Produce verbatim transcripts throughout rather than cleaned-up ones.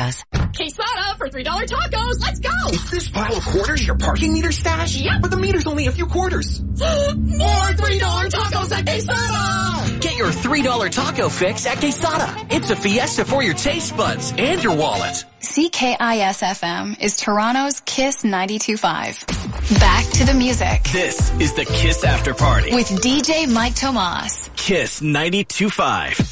Quesadillas. Quesada for three dollar tacos. Let's go. Is this pile of quarters your parking meter stash? Yep. But the meter's only a few quarters. More three dollar tacos at Quesada. Get your three dollar taco fix at Quesada. It's a fiesta for your taste buds and your wallet. C K I S F M is Toronto's Kiss ninety-two point five. Back to the music. This is the Kiss After Party with D J Mike Tomas. Kiss ninety-two point five.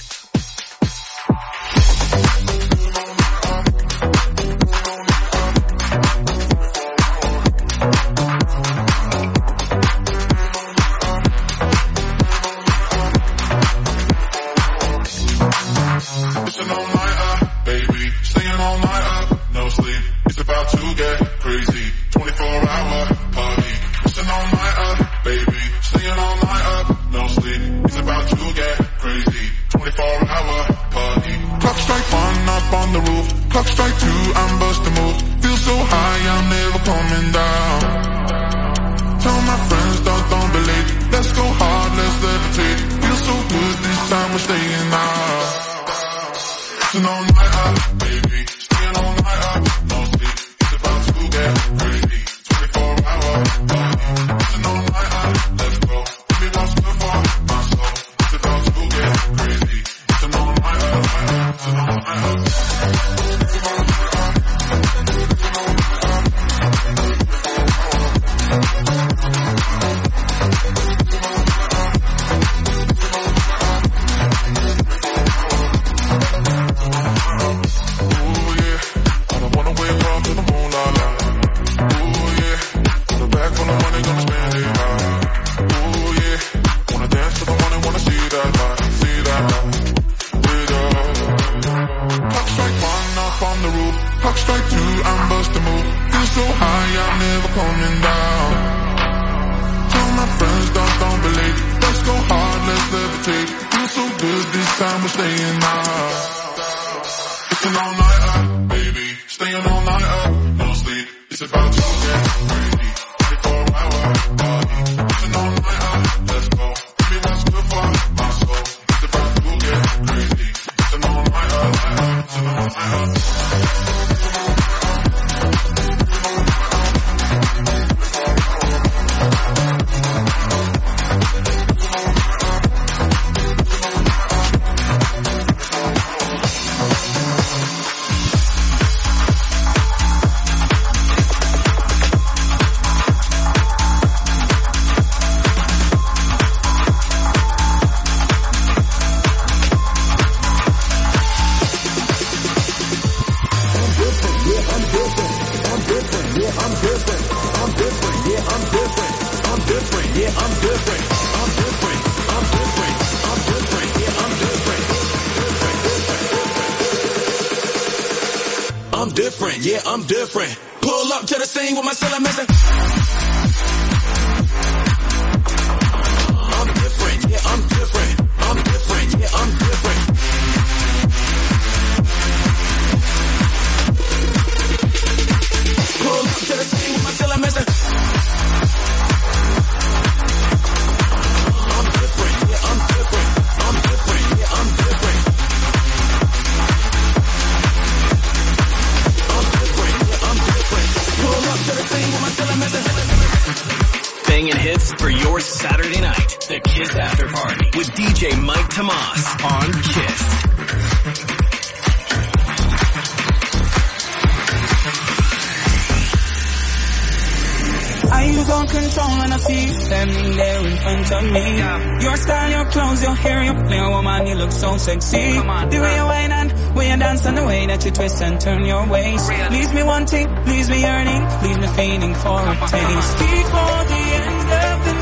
Sexy. The way you whine and way you dance and the way that you twist and turn your waist. Leaves me wanting, leaves me yearning, leaves me feeling for a taste. Before the end of the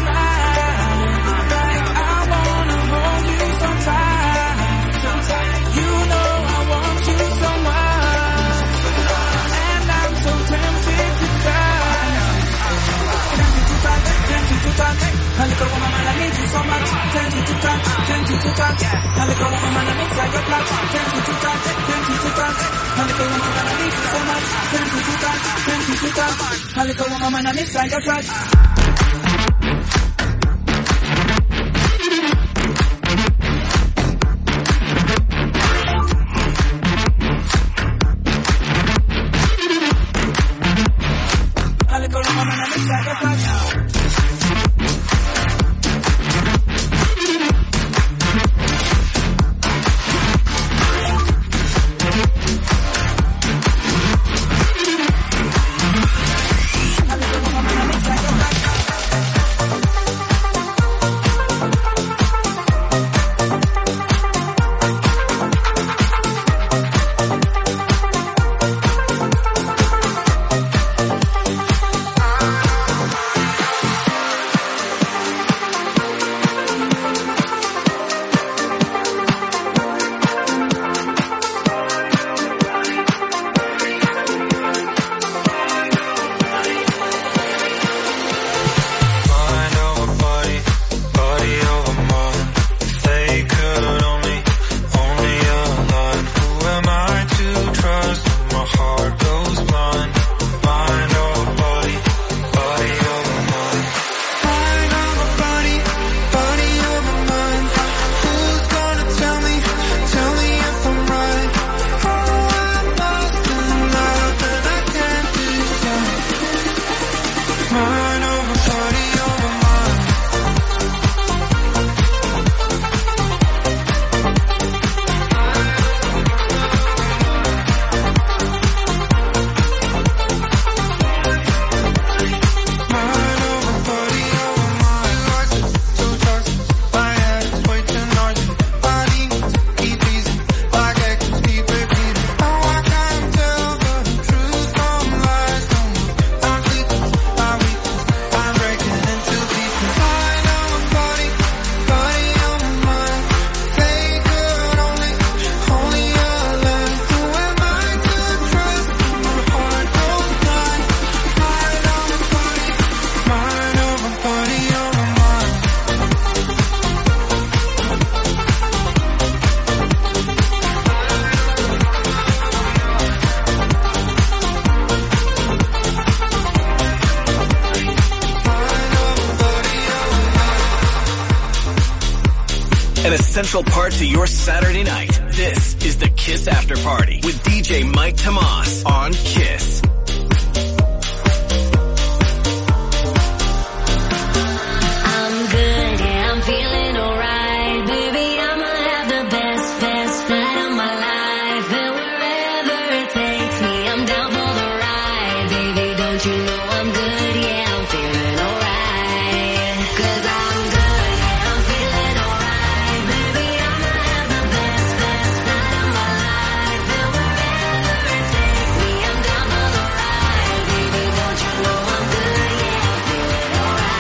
night, I wanna hold you so tight. You know I want you so much, and I'm so tempted to die. Tempted to touch, tempted to touch. A little woman, I need you so much. Tempted to touch, tempted to touch. A little woman, I need like a plot. Tempted to touch, tempted to touch. A little woman, I need you so much. Tempted to touch, tempted to touch. A little woman, I need like a plot. an essential part to your Saturday night. This is the Kiss After Party with D J Mike Tomas on Kiss. I'm good, yeah, I'm feeling alright. Baby, I'ma have the best, best night of my life. And wherever it takes me, I'm down for the ride. Baby, don't you know I'm good, yeah, I'm feeling alright. Cause I'm good, yeah, I'm feeling alright. Baby, I'ma have the best, best night of my life. And wherever it takes me, I'm down for the ride. Baby, don't you know I'm good, yeah, I'm feeling alright.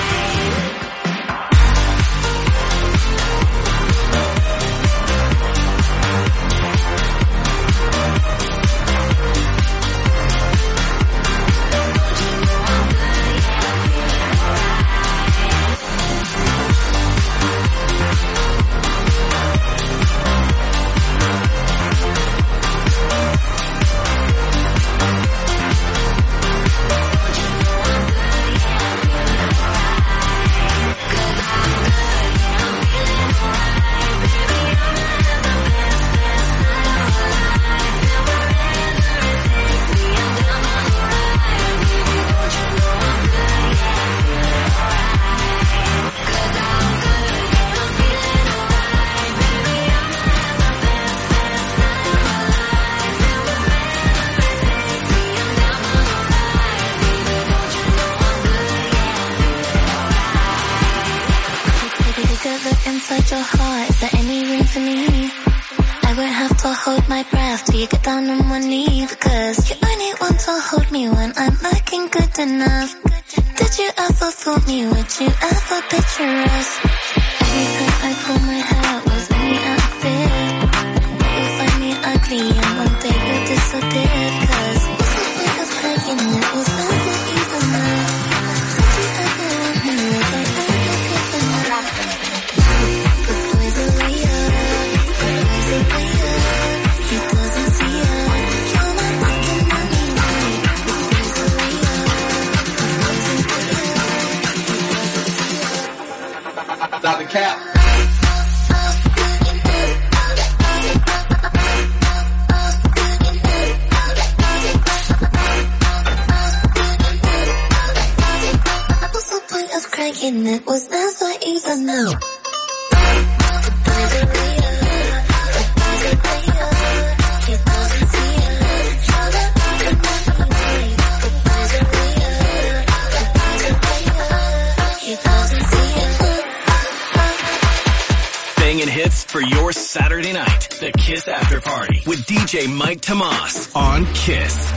Take a look inside your heart, is there any room for me? I won't have to hold my breath till you get down on one knee. Because you only want to hold me when I'm looking good enough. Did you ever fool me, would you ever picture us? Every time I pull my hair out was only out of fear. You'll find me ugly and one day you'll disappear. Cause what's the point of playing it, was never even there. Did you ever want me, was I ever given up? The boys are way up, the boys are way up. He doesn't see us, you're not fucking money, money. The boys are way up, the boys are way up. He doesn't see us. Stop the cap. What's the point of crying? It was never even known. Banging hits for your Saturday night. The Kiss After Party with D J Mike Tomas on Kiss.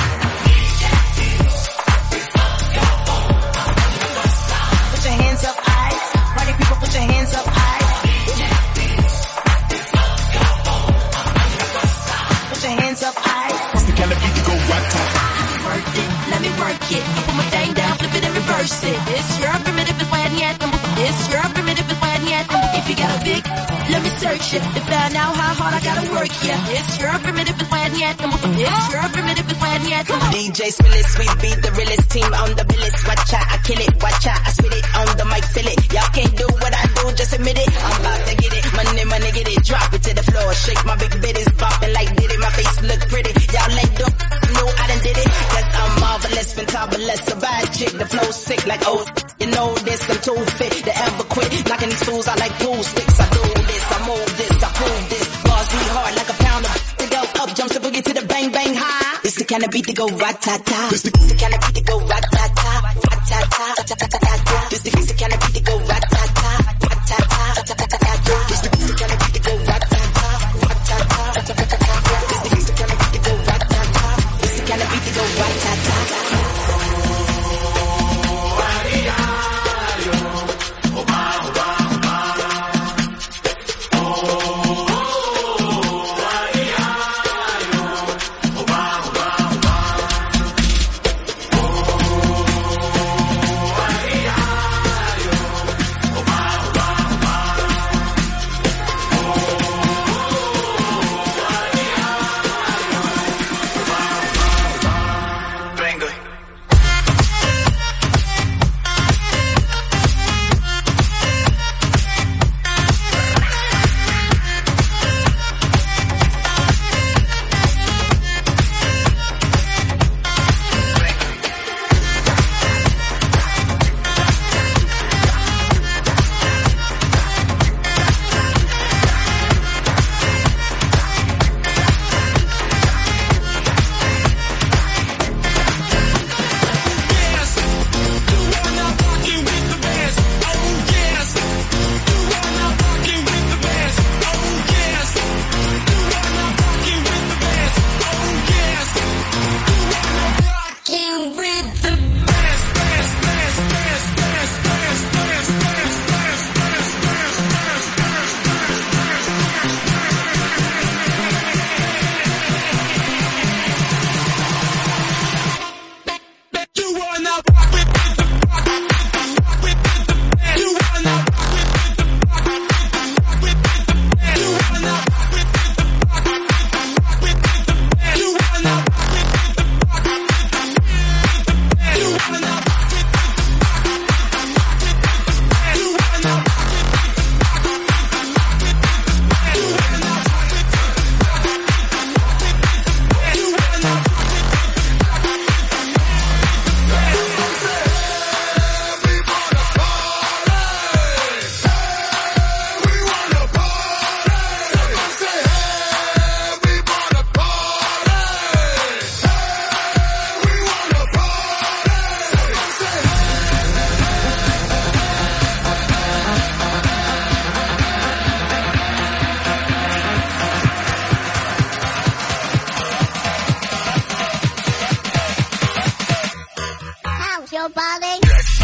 Put your hands up, eyes. Party people, put your hands up, eyes. Put your hands up, eyes. It's the kind of beat to go rock top. Work it, let me work it. Put my thing down, flip it and reverse it. It's your primitive, it's when yet. It's your primitive, it's when yet. If you got a big, let me search it. To find out how hard I gotta work, yeah. It's your primitive, it's when yet. It's your primitive, it's when yet. D J Spillis, we be the realest team on the billis. Watch out, I kill it, watch out, I spit it on the mic, feel it. Y'all can't do what I do, just admit it. I'm about to get it, money, money, get it. Drop it to the floor, shake my big bitties, bopping like did it. My face look pretty, y'all ain't do know I done did it. Cause I'm marvelous, fantabulous, a bad chick, the flow sick like oh. You know this, I'm too fit to ever quit. Knocking these fools out like pool sticks. I do this, I move this, I prove this. Bars be hard like a pound of to go up, jumps the boogie to the bang bang high. It's the kind of beat to go rat-ta-ta. It's the, the kind of beat to go rat-ta-ta, rat-ta-ta, rat-ta-ta. This the, the kind of beat to go rat-ta-ta, rat-ta-ta, rat-ta-ta. This the, the kind of beat to go rat-ta-ta, rat-ta-ta, rat-ta-ta. This the, the kind of beat to go rat-ta-ta. This the kind of beat to go rat-ta-ta. your body.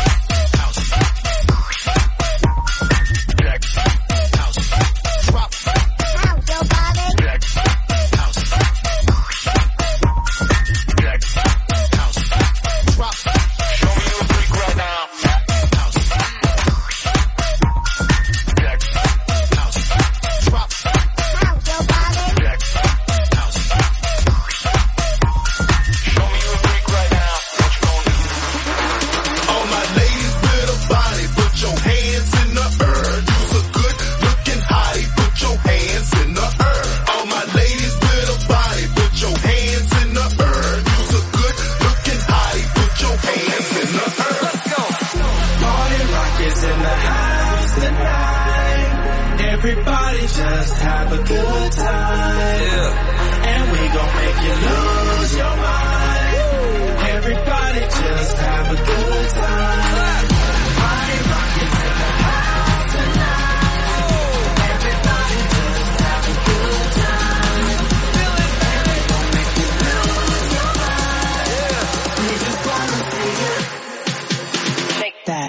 Everybody just have a good time. Yeah. And we gon' make you lose your mind. Everybody just have a good time. Party rockers in the house tonight. Everybody just have a good time. Feel it, baby. We gon' make you lose your mind. Yeah. We just wanna see you shake that.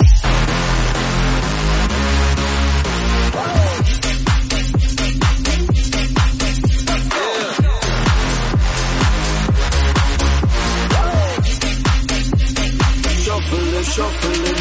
Shuffling.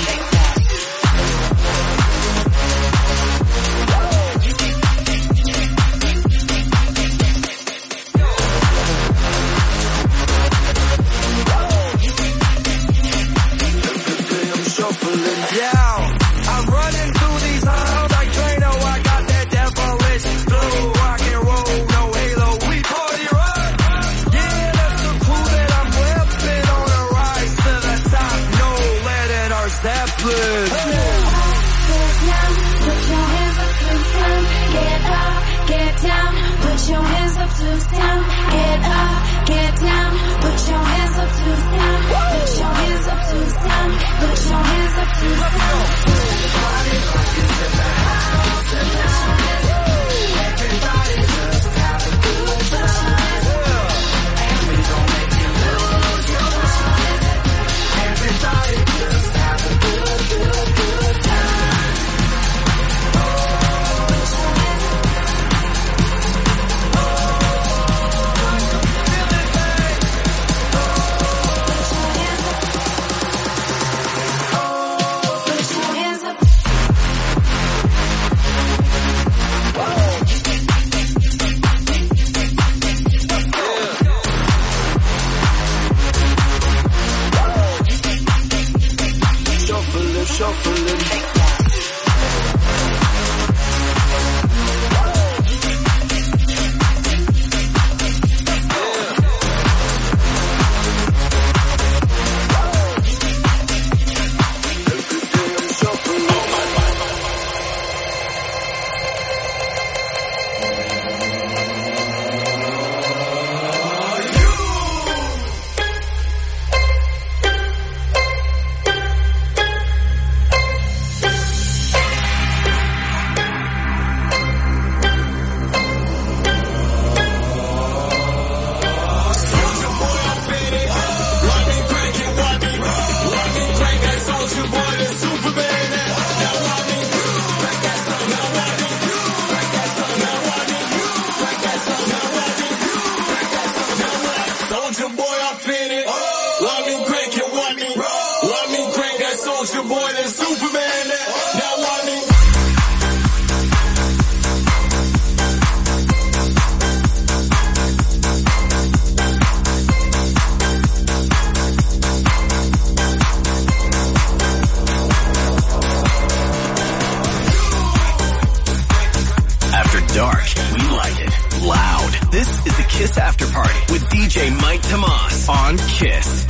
Yeah, I'm running through these halls like Drano. I got that devilish flow, rock and roll, no halo. We party rock. Yeah, that's the crew that I'm whipping on a rise to the top. No letting our Zeppelin. Get down, put your hands up to sound. Get up, get down, put your hands up to sound. Get up, get down, put your hands up to sound. Put your hands up to sound. Put your hands up to sound. Party rockers in the house tonight. Everybody just have a good time. And we gon' make you lose your mind. Everybody just have a good, good, good time. Oh, put your hands up. Oh, feel it, babe. Oh, put your hands up. Oh, put your hands up. Shuffling, shuffling. Dark, we like it loud. This is the Kiss After Party with D J Mike Tomas on Kiss.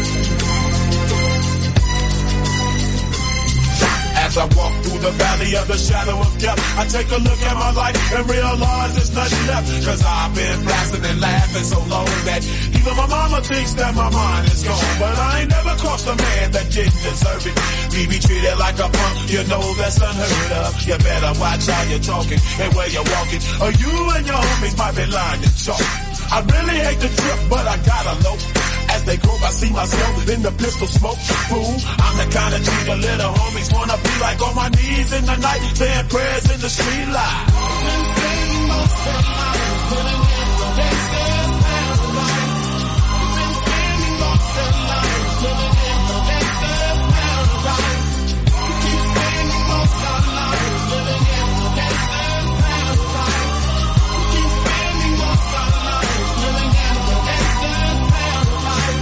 As I walk through the valley of the the shadow of death, I take a look at my life and realize there's nothing left. Cause I've been blasting and laughing so long that even my mama thinks that my mind is gone. But I ain't never crossed a man that didn't deserve it. Me be treated like a punk, you know that's unheard of. You better watch how you're talking and where you're walking, or you and your homies might be lying to chalk. I really hate the trip, but I gotta low. As they grow, I see myself in the pistol smoke. Fool, I'm the kind of G the little homies wanna be like, on my knees in the night, saying prayers in the street light. Been spending most of my life living in the gangster's paradise. Been spending most of my life living in the gangster's paradise. Keep spending most of my life living in the gangster's paradise. Keep spending most of my life living in the gangster's paradise.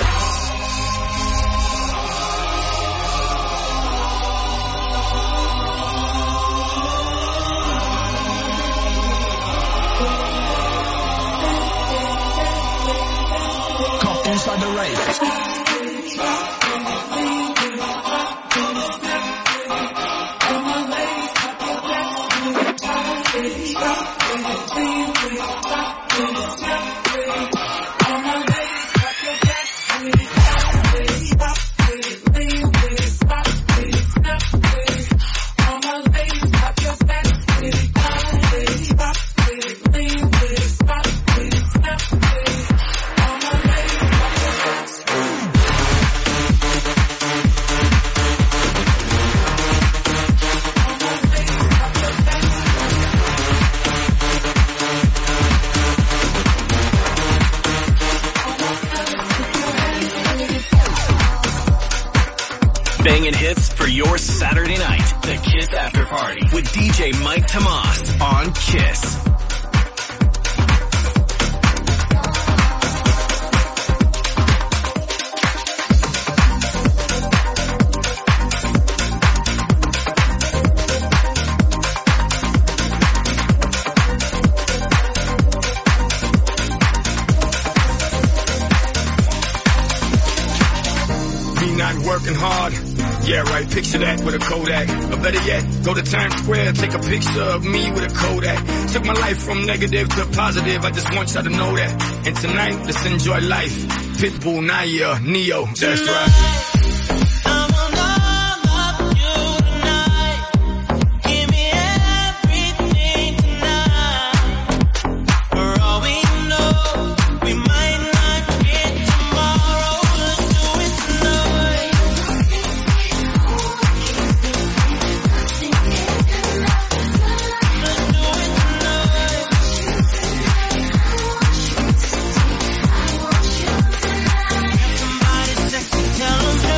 Caught inside the race. Banging hits for your Saturday night. The Kiss After Party with D J Mike Tomas on Kiss. Working hard, yeah right, picture that with a Kodak. Or better yet, go to Times Square, take a picture of me with a Kodak. Took my life from negative to positive, I just want y'all to know that. And tonight, let's enjoy life. Pitbull, Naya, Neo, that's right. Tell them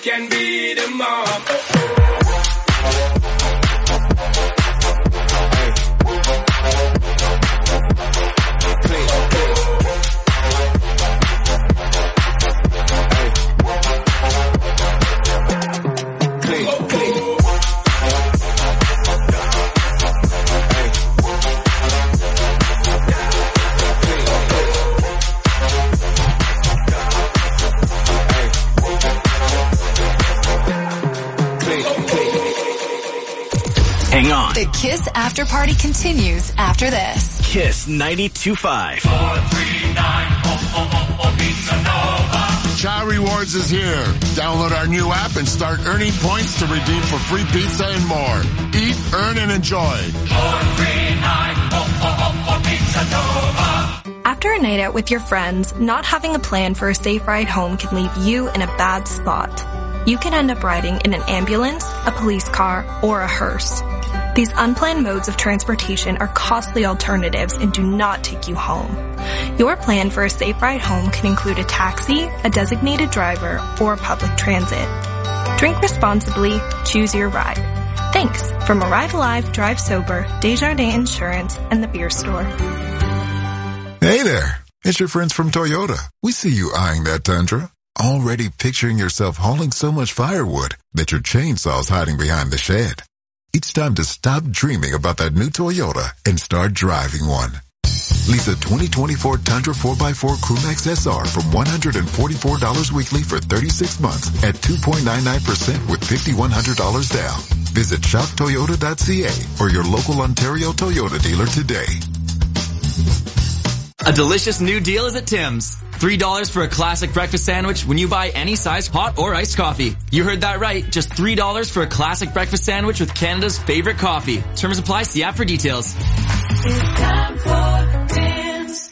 can beat them up. Hang on. The Kiss After Party continues after this. Kiss ninety-two point five. Chow Rewards is here. Download our new app and start earning points to redeem for free pizza and more. Eat, earn, and enjoy. After a night out with your friends, not having a plan for a safe ride home can leave you in a bad spot. You can end up riding in an ambulance, a police car, or a hearse. These unplanned modes of transportation are costly alternatives and do not take you home. Your plan for a safe ride home can include a taxi, a designated driver, or public transit. Drink responsibly, choose your ride. Thanks from Arrive Alive, Drive Sober, Desjardins Insurance, and the Beer Store. Hey there, it's your friends from Toyota. We see you eyeing that Tundra. Already picturing yourself hauling so much firewood that your chainsaw's hiding behind the shed. It's time to stop dreaming about that new Toyota and start driving one. Lease a twenty twenty-four Tundra four by four Crewmax S R from one hundred forty-four dollars weekly for thirty-six months at two point nine nine percent with five thousand one hundred dollars down. Visit shop toyota dot c a or your local Ontario Toyota dealer today. A delicious new deal is at Tim's. three dollars for a classic breakfast sandwich when you buy any size hot or iced coffee. You heard that right. Just three dollars for a classic breakfast sandwich with Canada's favorite coffee. Terms apply. See app for details. It's time for Tim's.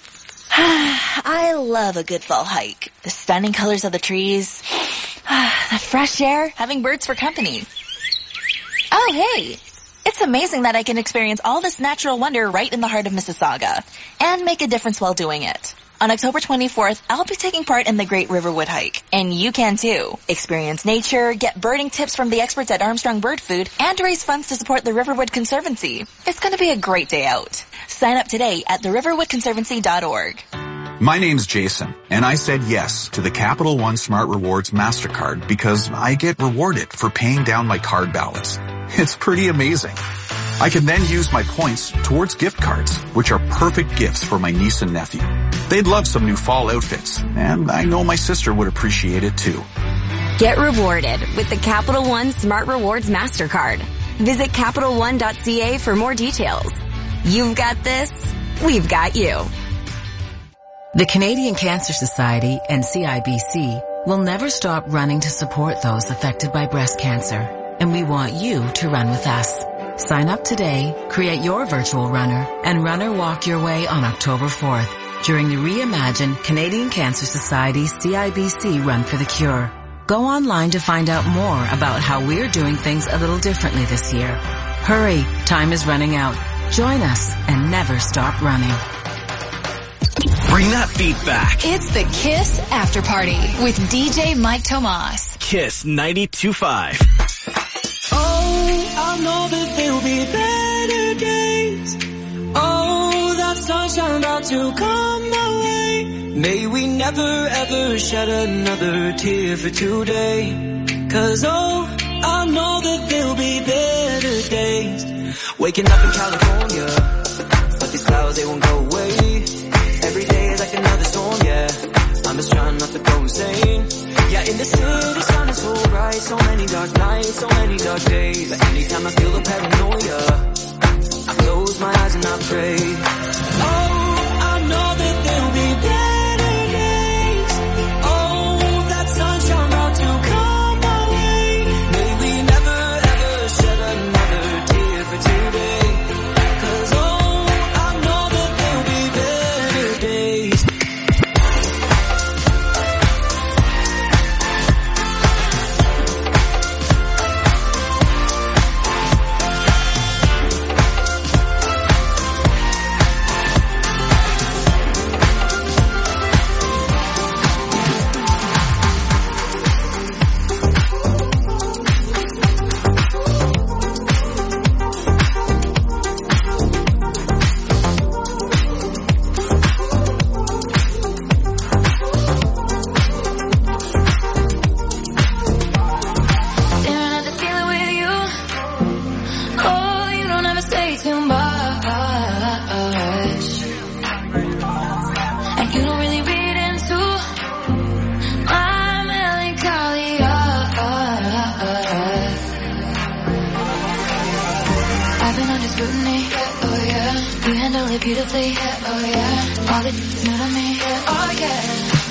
I love a good fall hike. The stunning colors of the trees. The fresh air. Having birds for company. Oh, hey. It's amazing that I can experience all this natural wonder right in the heart of Mississauga and make a difference while doing it. On October twenty-fourth, I'll be taking part in the Great Riverwood Hike, and you can too. Experience nature, get birding tips from the experts at Armstrong Bird Food, and raise funds to support the Riverwood Conservancy. It's going to be a great day out. Sign up today at the riverwood conservancy dot org. My name's Jason, and I said yes to the Capital One Smart Rewards MasterCard because I get rewarded for paying down my card balance. It's pretty amazing. I can then use my points towards gift cards, which are perfect gifts for my niece and nephew. They'd love some new fall outfits, and I know my sister would appreciate it too. Get rewarded with the Capital One Smart Rewards MasterCard. Visit capital one dot c a for more details. You've got this, we've got you. The Canadian Cancer Society and C I B C will never stop running to support those affected by breast cancer, and we want you to run with us. Sign up today, create your virtual runner, and run or walk your way on October fourth during the Reimagine Canadian Cancer Society C I B C Run for the Cure. Go online to find out more about how we're doing things a little differently this year. Hurry, time is running out. Join us and never stop running. Bring that beat back. It's the Kiss After Party with D J Mike Tomas. Kiss ninety-two point five. Oh, I know that there'll be better days. Oh, that sunshine about to come my way. May we never ever shed another tear for today. Cause oh, I know that there'll be better days. Waking up in California, but these clouds, they won't go away. Every day is like another storm, yeah. I'm just trying not to go insane. Yeah, in the city, sun is so bright. So many dark nights, so many dark days. But anytime I feel the paranoia, I close my eyes and I pray. Oh, I know that there'll be better days. Oh, that sunshine about to come my way. May we never ever shed another tear for today. Cause oh, I know that there'll be better days. scrutiny, yeah, oh yeah. You handle it beautifully, yeah, oh yeah. All the new to me, yeah, oh yeah.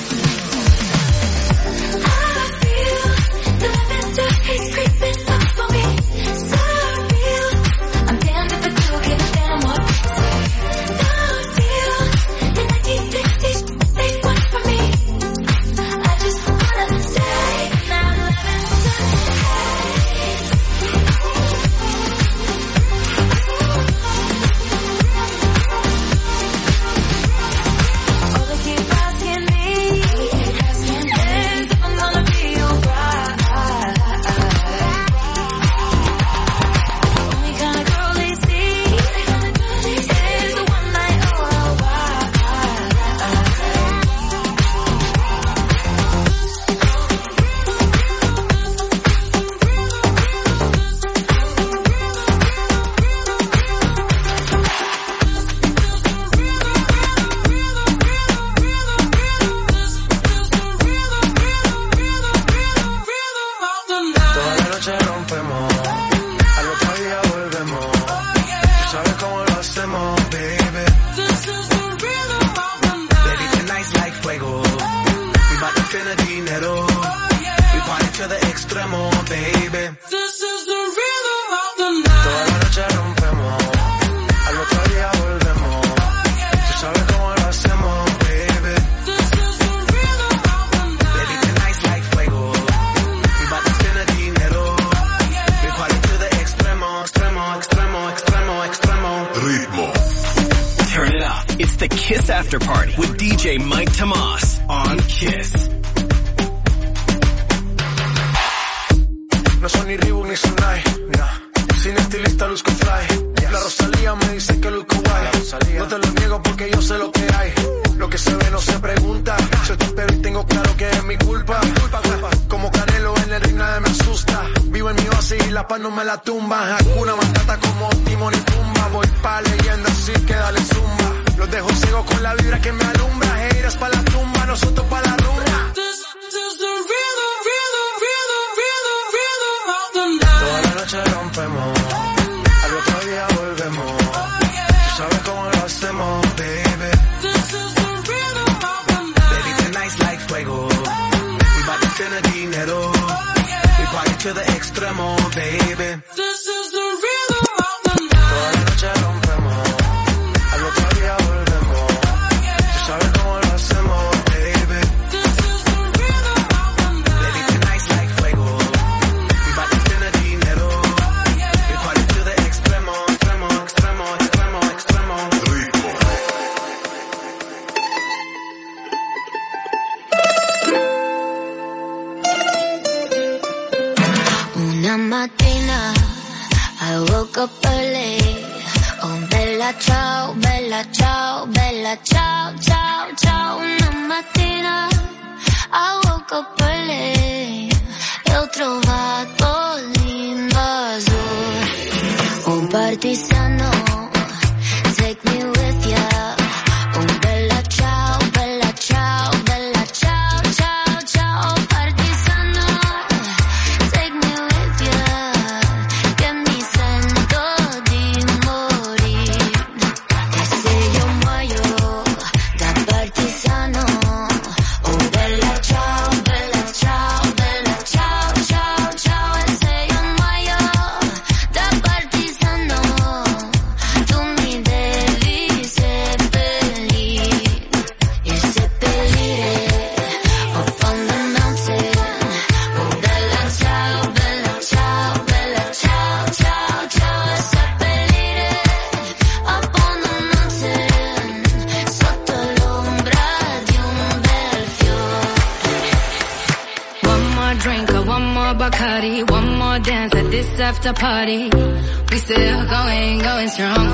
I feel the lavender haze creeping up for me. So real. I'm damned if I do give a damn what they say. Don't feel the nineteen sixties they want from me. I just wanna stay. Now lavender haze. Oh, they keep asking me, asking me if I'm gonna be alright. Only kind of girl they see is the one night Toda la noche rompemos, al otro día volvemos. Tú sabes cómo lo hacemos, baby. Baby, tonight's like fuego. We bout to spend the dinero. We party to the extremo, baby. Toda la noche rompemos, al otro día volvemos. Tú sabes cómo lo hacemos, baby. Baby, tonight's like fuego. We bout to spend the dinero. We party to the extremo, extremo, extremo, extremo, extremo. Ritmo. Turn it up. It's the Kiss After Party with D J Mike Tomas on Kiss. No son ni Reebok ni Sonai, nah. Sin estilista luzco fly. La Rosalía me dice que luzco guay. No te lo niego porque yo sé lo que hay. Lo que se ve no se pregunta. Yo te espero y tengo claro que es mi culpa. Como Canelo en el ring nadie me asusta. Vivo en mi oasis y la paz no me la tumba. Hakuna Matata como Timón y Pumba. Voy pa' leyenda así que dale zumba. Los dejo ciegos con la vibra que me alumbra. Haters pa' la tumba, nosotros pa' la rumba. Toda la noche rompemos, al otro día volvemos. Tú sabes cómo lo hacemos, baby. Baby, tonight's like fuego. We bout to spend the dinero. We party to the extremo, baby. Toda la noche rompemos, al otro día volvemos. Tú sabes cómo lo hacemos, baby. Baby, tonight's like fuego. We bout to spend the dinero. We party to the extremo, extremo, extremo, extremo, extremo. Una mattina I woke up early. Oh bella ciao, bella ciao, bella ciao, ciao, ciao. Una mattina I woke up early e ho trovato l'invasor. Un partigiano, take me with ya. Oh bella ciao, bella ciao, bella ciao, ciao, ciao. Partigiano, take me with ya. Che mi sento di morire. E se io muoio da partigiano. Oh bella ciao, bella ciao, bella ciao, ciao, ciao. E se io muoio da partigiano, tu mi devi seppellire. E seppellire up on the mountain. Oh bella ciao, bella ciao, bella ciao, ciao, ciao. E seppellire up on the mountain, sotto l'ombra di un bel fiore. One more drink, or one more Bacardi, one more dance at this after party. We still going, going strong.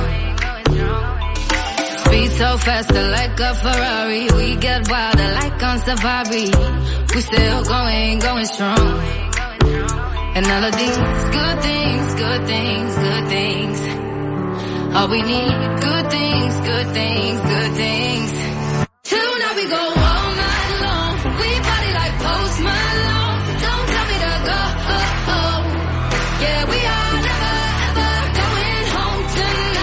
Speed so faster like a Ferrari. We get wilder like on safari. We still going, going strong. And all of these good things, good things, good things. All we need, good things, good things, good things. Tonight we go all night long. We party like Post Malone. Don't tell me to go. Yeah, we are never ever going home tonight.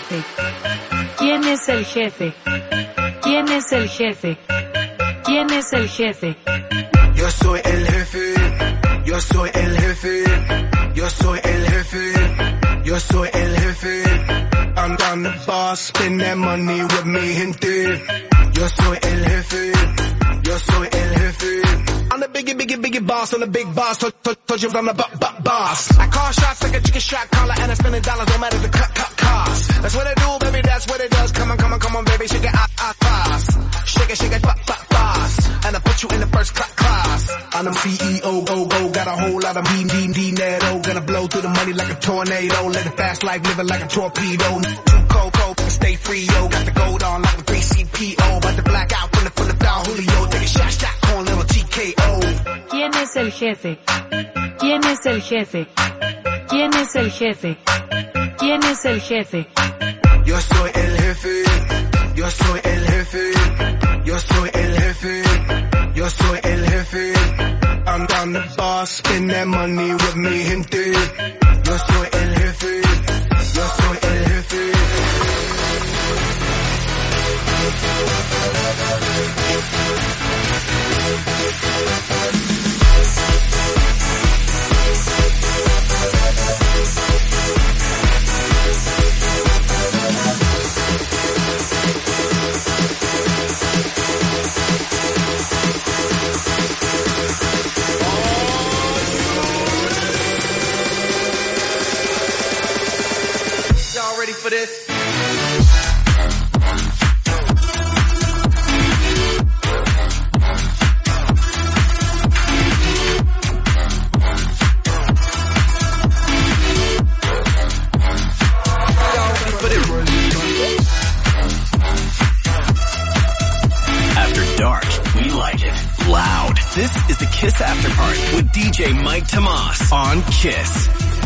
jefe? ¿Quién es el jefe? ¿Quién es el jefe? ¿Quién es el jefe? Yo soy el jefe, yo soy el jefe, yo soy el jefe, yo soy el jefe. I'm down the boss, spend that money with me, gente. Yo soy el jefe, yo soy el jefe. I'm the biggie, biggie, biggie boss, I'm the big boss, told, told, told you I'm the b- b- boss. I call shots like a chicken shot caller, and I spending dollars, no matter the cut, cut, cost. That's what I do, baby, that's what it does. Come on, come on, come on, baby, shake it, ah, ah, fast. Shake it, shake it, fast, fast, fast. And I put you in the first cl- class. I'm the C E O, go, go, got a whole lot of mean, mean, dinero. Gonna blow through the money like a tornado. Let the fast life living like a torpedo. Too cold, cold, stay free, yo. Got the gold on like a three C P O. About to black out from the, from the foul Julio. Take a shot, shot, call little T K O. ¿Quién es el jefe? ¿Quién es el jefe? ¿Quién es el jefe? ¿Quién es el jefe? Yo soy el jefe, yo soy el jefe, yo soy el jefe, yo soy el jefe. I'm down the boss, spend that money with me, gente. Yo soy el jefe, yo soy el jefe. Y'all ready for this? After dark, we like it loud. This is the Kiss After Party with D J Mike Tomas on Kiss.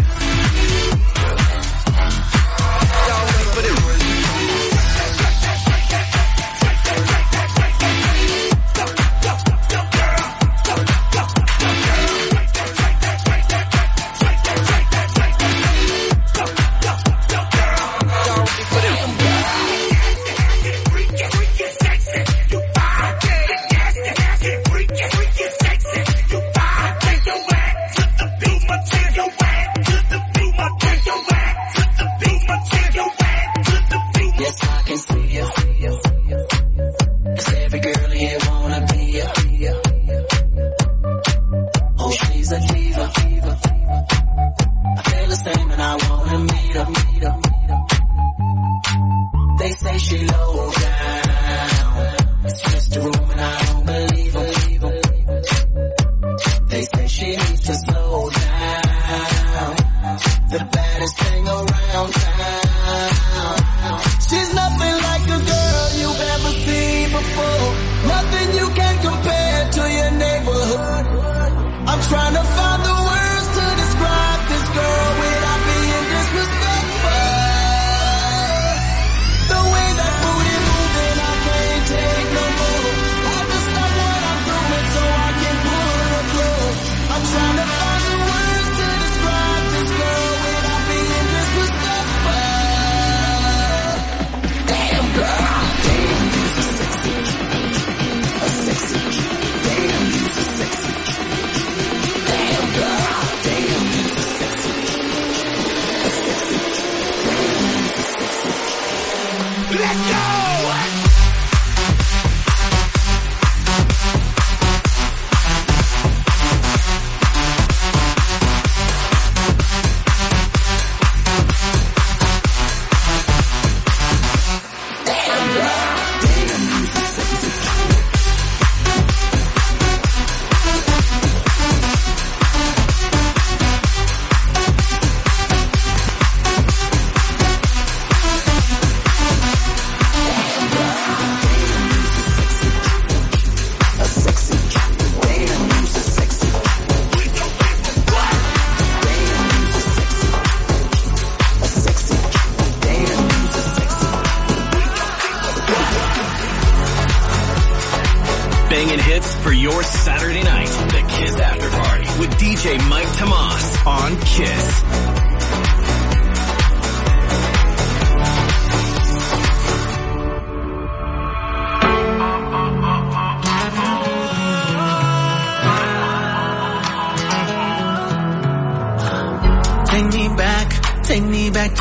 Banging hits for your Saturday night. The Kiss After Party with D J Mike Tomas on Kiss.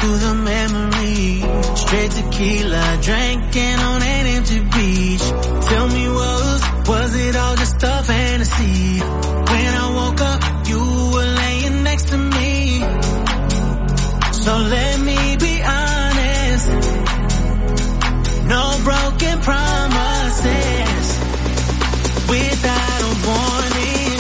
through the memory. Straight tequila, drinking on an empty beach. Tell me, was, was it all just a fantasy? When I woke up, you were laying next to me. So let me be honest. No broken promises without a warning.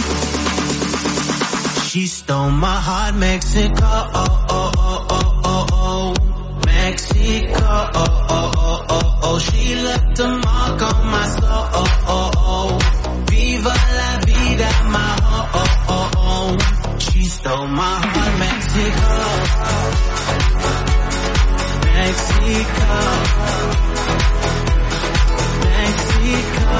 She stole my heart, Mexico, oh, oh, oh, oh, oh, oh. Mexico, oh, oh, oh, oh, oh. She left a mark on my soul, oh, oh, oh. Viva la vida, my oh, oh, oh, oh. She stole my heart, Mexico, Mexico, Mexico.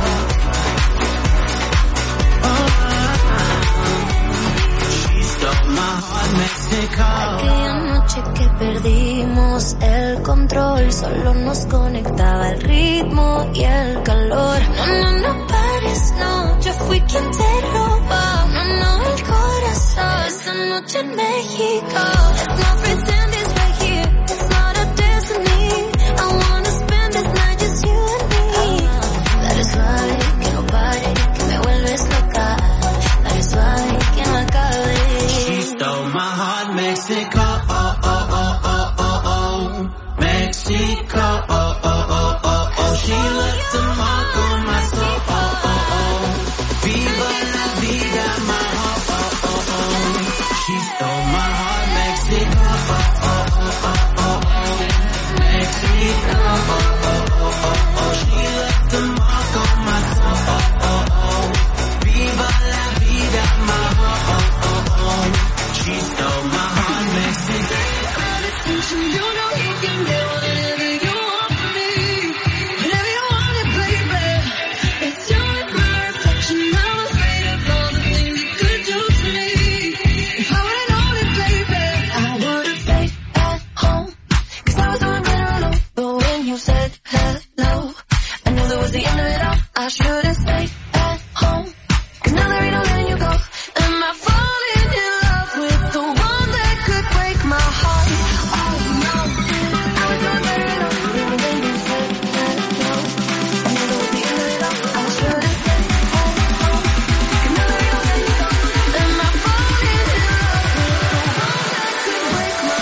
Aquella noche que perdimos el control, solo nos conectaba el ritmo y el calor. No, no, no pares, no, yo fui quien te robó. No, no, el corazón, esa noche en México. Let's not pretend it's right here, it's not a destiny. I wanna spend this night just you and me. Dale suave, que no pare, que me vuelves loca. Dale suave, que no acabe. She stole my heart, Mexico, oh, oh, oh, oh, oh, oh. Mexico, oh, oh, oh, oh, oh. She left a mark on my soul, oh, oh, oh. Viva la vida, my oh, oh, oh, oh. She stole my heart, Mexico, oh, oh, oh, oh, oh, oh. Mexico, oh, oh, oh, oh, oh. She left a mark on my soul, oh, oh, oh. Viva la vida, my oh, oh, oh, oh. She stole my heart, Mexico. You know you can get whatever you want from me. Whatever you want it, baby. It's you and my reflection. I'm afraid of all the things you could do to me. If I would've known it, baby, I would've stayed at home. Cause I was doing better alone. But when you said hello, I knew that was the end of it all. I should've stayed at home. Cause now there ain't no letting you go. Am I falling in love with the one that could break my heart? Oh no, I was doing better alone. When you said hello, I knew that was the end of it all. I should've stayed at home. Cause now there ain't no letting you go. Am I falling in love with the one that could break my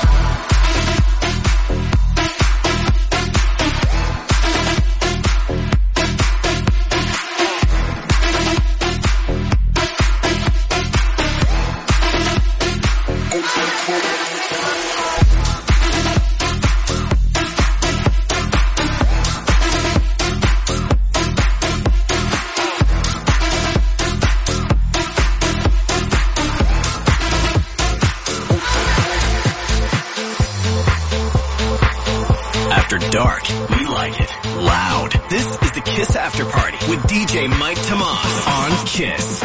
After dark, we like it loud. This is the Kiss After Party with D J Mike Tomas on Kiss.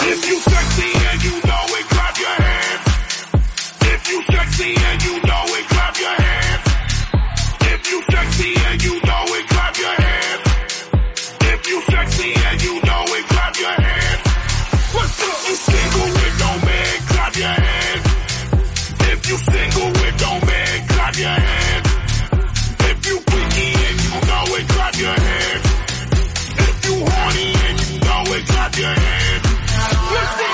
If you sexy and you know it, clap your hands. If you sexy and you know it, clap your hands. If you sexy and you know it, clap your hands. If you sexy and you know it, clap your hands. What's up? You single with no man, clap your hands. If you single with no man, clap your hands. If you freaky and you know it, clap your hands. If you horny and you know it, clap your hands. Let's go!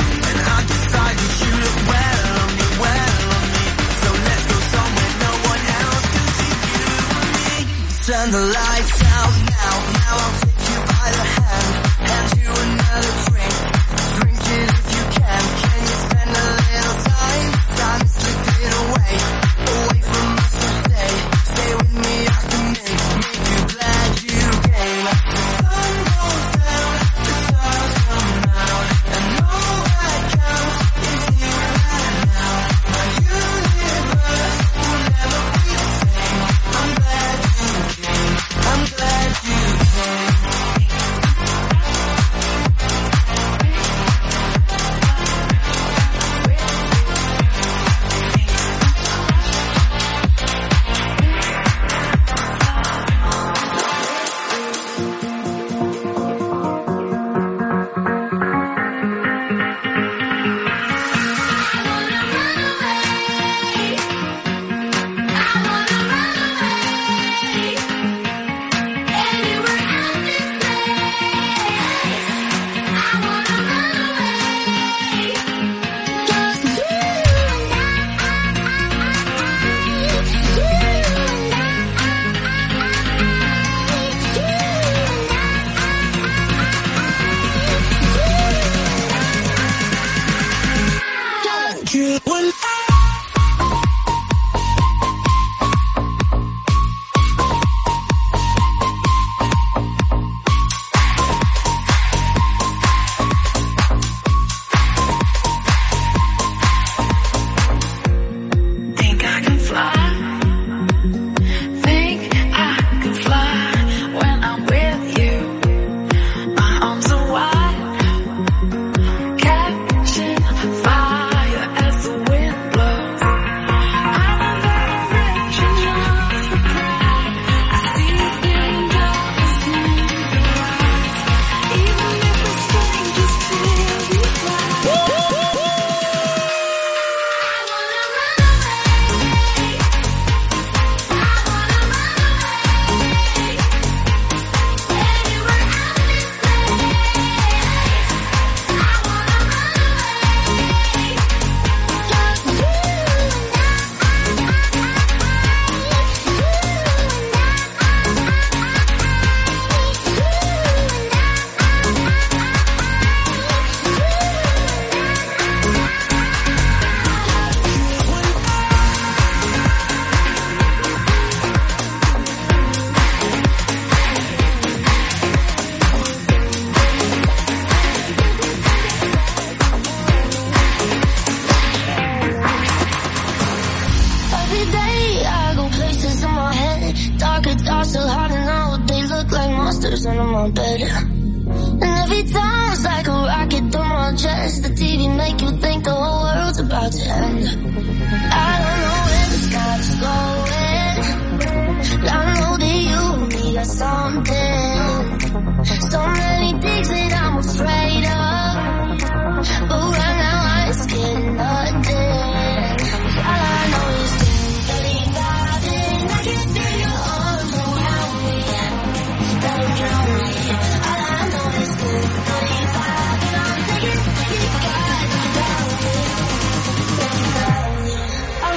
One my bed. And every time it's like a rocket through my chest. The T V make you think the whole world's about to end. I don't know where the sky's going. I know that you and me got something. So many things that I'm afraid of, but right now I ain't scared of nothing. All I know is ten thirty-five and I can feel your arms around me. Don't drown me. All I know is ten thirty-five and I'm thinking you got me down here. Down here. Oh,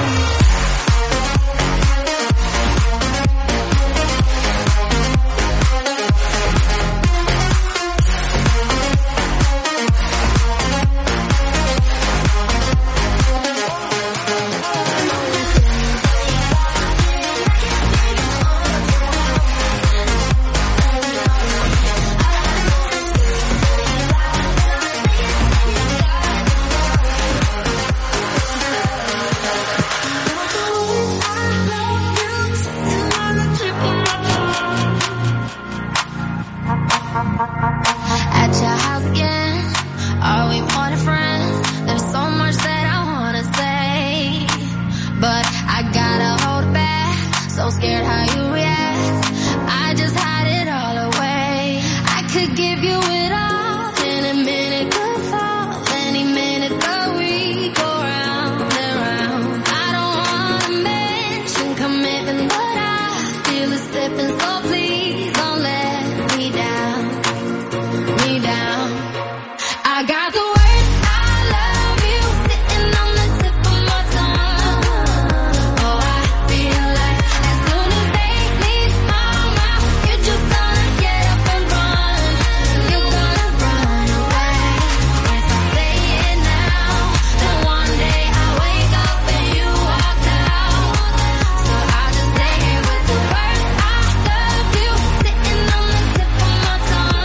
at your house again, are we more than friends? There's so much that I wanna say, but I gotta hold it back. So scared how you react, I just hide it all away. I could give you it all, in a minute could fall, any minute but we go round and round. I don't wanna mention commitment, but I feel it slipping, so please don't let me down. Me down. I got the words I love you sitting on the tip of my tongue. Oh, I feel like as soon as they leave my mouth, you're just gonna get up and run. You're gonna run away. If I say it now, then one day I wake up and you walked out. So I'll just say it with the words I love you sitting on the tip of my tongue.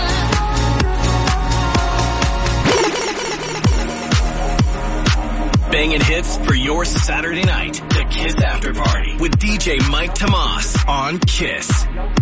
Banging hits for your Saturday night. The Kiss After Party with D J Mike Tomas on Kiss.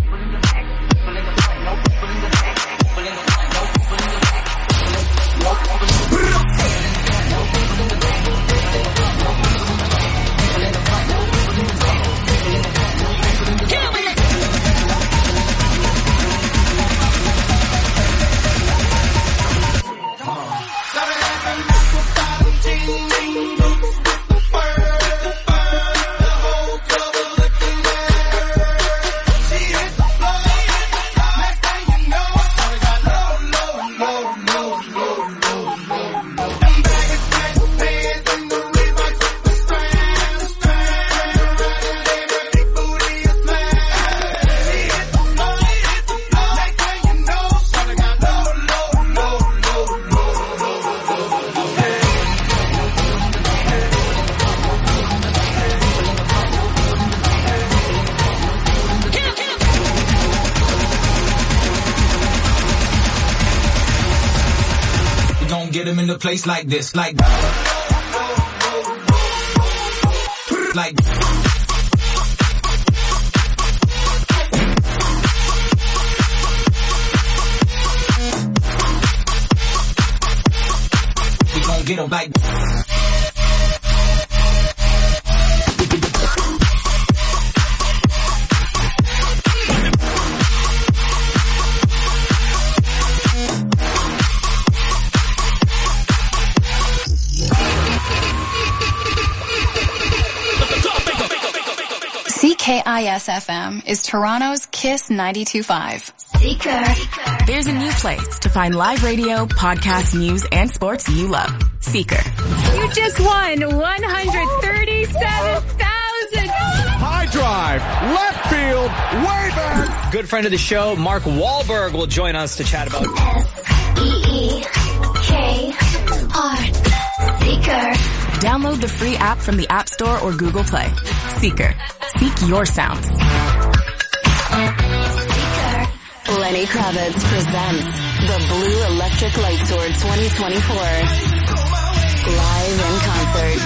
Get him in the place like this, like, like. We gon' get him like. K I S F M is Toronto's Kiss ninety-two point five. Seeker. There's a new place to find live radio, podcast, news, and sports you love. Seeker. You just won one hundred thirty-seven thousand dollars. High drive, left field, way back. Good friend of the show, Mark Wahlberg, will join us to chat about S E E K R. Seeker. Download the free app from the App Store or Google Play. Seeker. Seek your sounds. Lenny Kravitz presents the Blue Electric Light Tour twenty twenty-four. Live in concert.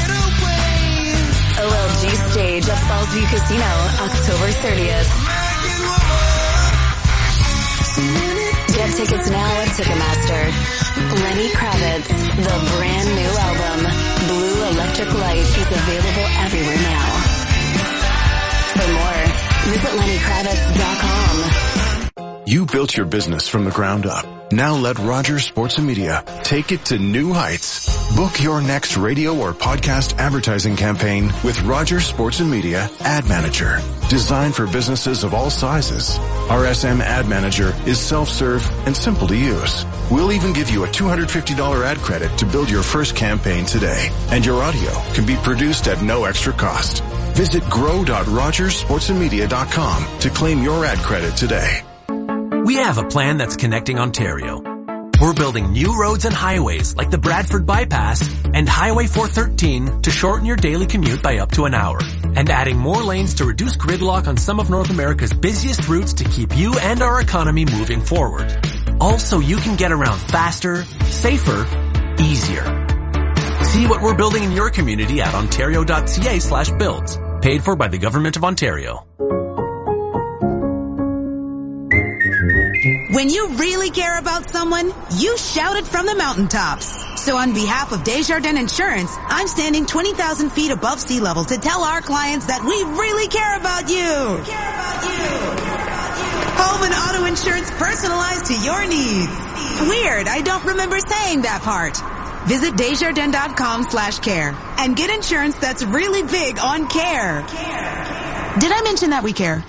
O L G stage at Fallsview Casino, October thirtieth. Get tickets now at Ticketmaster. Lenny Kravitz, the brand new album, Blue Electric Light, is available everywhere now. For more, visit lenny kravitz dot com. You built your business from the ground up. Now let Rogers Sports and Media take it to new heights. Book your next radio or podcast advertising campaign with Rogers Sports and Media Ad Manager. Designed for businesses of all sizes. R S M Ad Manager is self-serve and simple to use. We'll even give you a two hundred fifty dollars ad credit to build your first campaign today. And your audio can be produced at no extra cost. Visit grow dot rogers sports and media dot com to claim your ad credit today. We have a plan that's connecting Ontario. We're building new roads and highways like the Bradford Bypass and Highway four thirteen to shorten your daily commute by up to an hour. And adding more lanes to reduce gridlock on some of North America's busiest routes to keep you and our economy moving forward. Also, you can get around faster, safer, easier. See what we're building in your community at ontario dot c a slash builds. Paid for by the Government of Ontario. When you really care about someone, you shout it from the mountaintops. So on behalf of Desjardins Insurance, I'm standing twenty thousand feet above sea level to tell our clients that we really care about you. Care about you. Home and auto insurance personalized to your needs. Weird, I don't remember saying that part. Visit desjardins dot com slash care and get insurance that's really big on care. Did I mention that we care?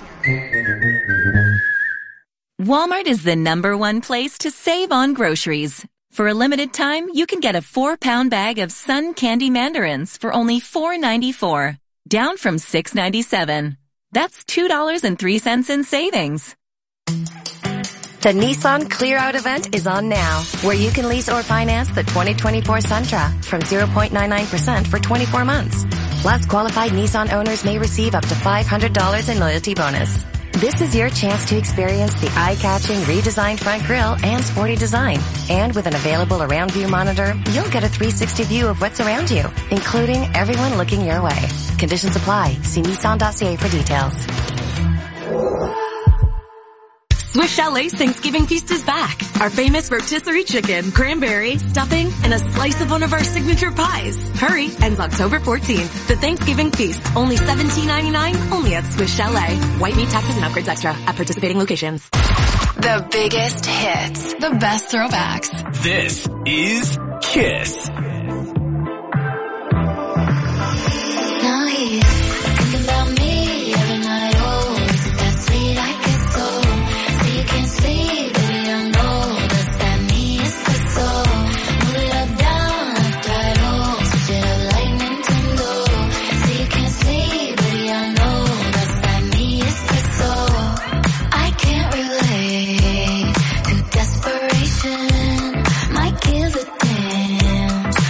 Walmart is the number one place to save on groceries. For a limited time, you can get a four-pound bag of Sun Candy Mandarins for only four ninety-four, down from six ninety-seven. That's two dollars and three cents in savings. The Nissan Clear Out event is on now, where you can lease or finance the twenty twenty-four Sentra from zero point nine nine percent for twenty-four months. Plus, qualified Nissan owners may receive up to five hundred dollars in loyalty bonus. This is your chance to experience the eye-catching redesigned front grille and sporty design. And with an available around view monitor, you'll get a three sixty view of what's around you, including everyone looking your way. Conditions apply. See nissan dot c a for details. Swiss Chalet's Thanksgiving Feast is back. Our famous rotisserie chicken, cranberry, stuffing, and a slice of one of our signature pies. Hurry, ends October fourteenth. The Thanksgiving Feast, only seventeen ninety-nine, only at Swiss Chalet. White meat, taxes, and upgrades extra at participating locations. The biggest hits. The best throwbacks. This is Kiss. Now he's thinking about me every night. Oh, is it that sweet I get so? So you can't sleep, baby, I know. Does that mean it's the soul? Move it up, down, up, tight, oh. Switch it up like Nintendo. So you can't sleep, baby, I know. Does that mean it's the soul? I can't relate to desperation. Might give a damn.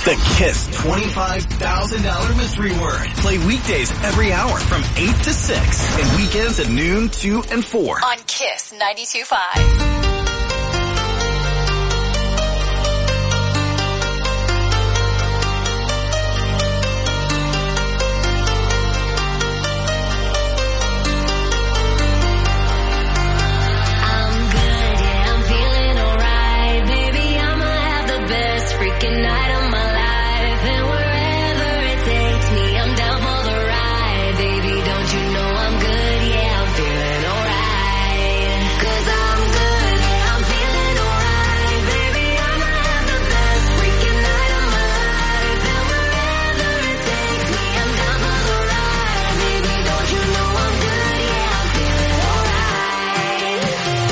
The Kiss twenty-five thousand dollars mystery word. Play weekdays every hour from eight to six and weekends at noon, two, and four. On Kiss ninety-two point five. Freaking night of my life, and wherever it takes me, I'm down for the ride. Baby, don't you know I'm good? Yeah, I'm feeling alright. 'Cause I'm good, yeah, I'm feeling alright. Baby, I'ma have the best freaking night of my life, and wherever it takes me, I'm down for the ride. Baby, don't you know I'm good? Yeah, I'm feeling alright.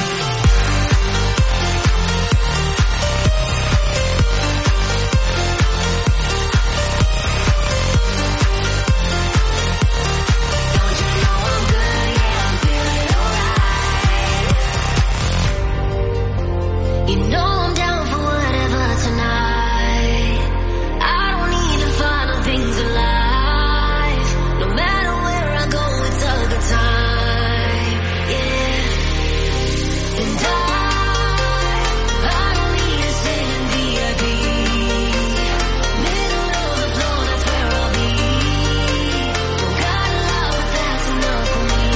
You know I'm down for whatever tonight. I don't need the final things in life. No matter where I go, it's a good time. Yeah. And I, I don't need to sit in V I P. Middle of the floor, that's where I'll be. Don't got a lot, but that's enough for me.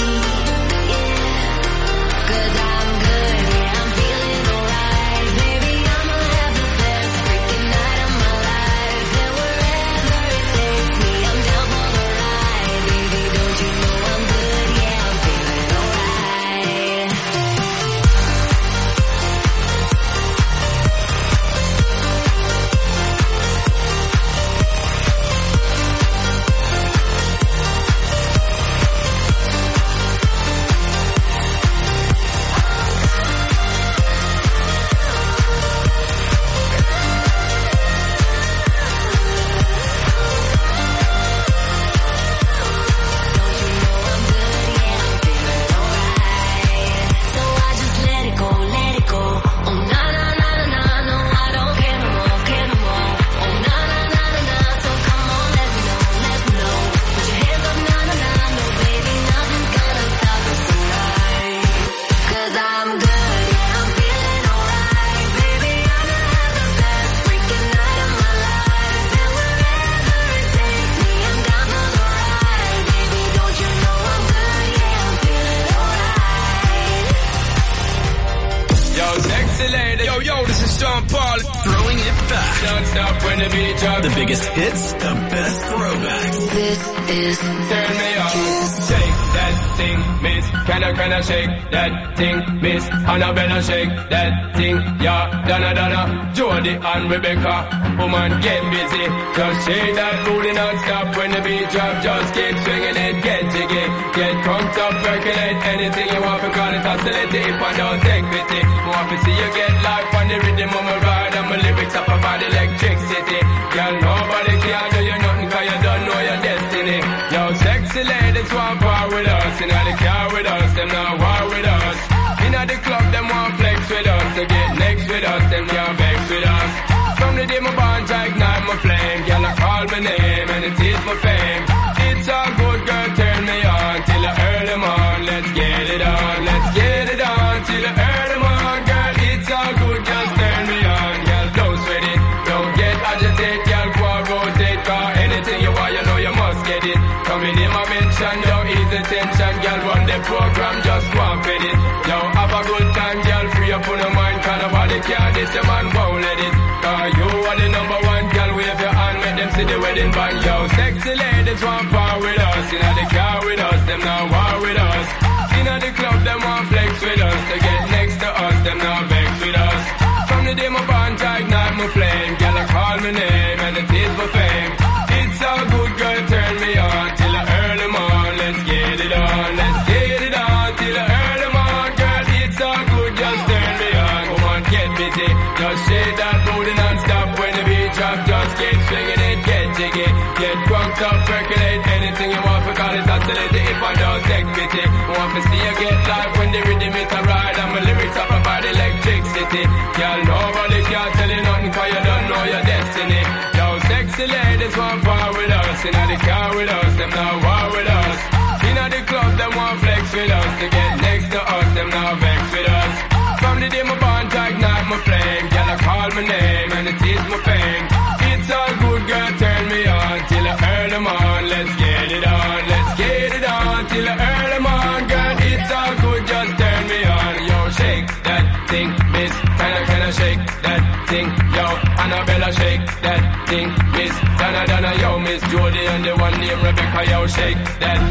Yeah. 'Cause I'm good, yeah, I'm feeling alright. Baby, I'ma have the best freaking night of my life. And wherever it takes me, I'm down for the ride. Baby, don't you know I'm good? Yeah, I'm feeling alright. So I just let it go, let it go. Oh na na na na na, no I don't care no more, care no more. Oh na na na na na, so come on, let me know, let me know. Put your hands up, na na na, no baby, nothing's gonna stop us tonight. 'Cause I'm good, yeah, I'm feeling alright. Baby, I'ma have the best freaking night of my life. And wherever it takes me, I'm down for the ride. Baby, don't you know I'm good? Yeah, I'm feeling alright. Yo, sexy lady. Yo, yo, this is Sean Paul. Throwing it back. Don't stop when the beat drops. The biggest hits, the best throwbacks. This is Turn me on. Shake that thing, miss. Can I, can I shake that thing, miss? Annabella, shake that thing, yeah. Donna, Donna, Jody and Rebecca. Woman, get busy. Just shake that booty non-stop when the beat drop. Just keep swinging it, get jiggy. Get crunked up, percolate anything you want to call it hostility. If I don't take pity, want to see you get life on the rhythm of my ride. And my lyrics up about electricity. Girl, nobody can do you nothing 'cause you don't know your destiny. Yo, sexy ladies want war with us. In the car with us, them not war with us. In the club, them want flex with us. To get next with us, them can't vex with us. From the day my bond, I ignite my flame. Girl, I call my name and it is my fame. It's all good, girl, turn me on till I earn them on. Let's get it on, let's get it on till I earn them on. Girl, it's all good, just turn me on. Girl, don't sweat it, don't get agitated. Girl, go and rotate, 'cause anything you want, you know you must get it. Come in my mention, don't ease the tension. Girl, run the program, just go and fit it. Yo, have a good time, girl, free up on your mind. 'Cause nobody can this, your man won't let it. 'Cause you are the number one, girl, wave your hand, make them see the wedding band. Yo, sexy ladies want power with us. In the car with us, them not war with us. In the club, them want flex with us. To get next to us, them not vex with us. From the day my bond, I ignite my flame. Girl, I call my name and it is my fame. It's all good, girl, turn me on till I earn them on. Let's get it on, let's get it on till I earn them on. Girl, it's all good, just turn me on. Come on, get busy, just shake that booty non-stop when the beat drop. Just keep swinging it, get jiggy, get drunk up, percolate anything you want. For call it hostility if I don't take pity. Want to see you get live when the rhythm is a ride. And my lyrics up about electricity. Girl, nobody can tell you nothing 'cause you don't know your destiny. my name and it is my fame. It's all good, girl, turn me on till I earn them on. Let's get it on, let's get it on till I earn them on. Girl, it's all good, just turn me on. Yo, shake that thing, miss. Can I, can I shake that thing? Yo, Annabella, shake that thing, miss. Donna, Donna, yo, Miss Jody and the one named Rebecca, yo, shake that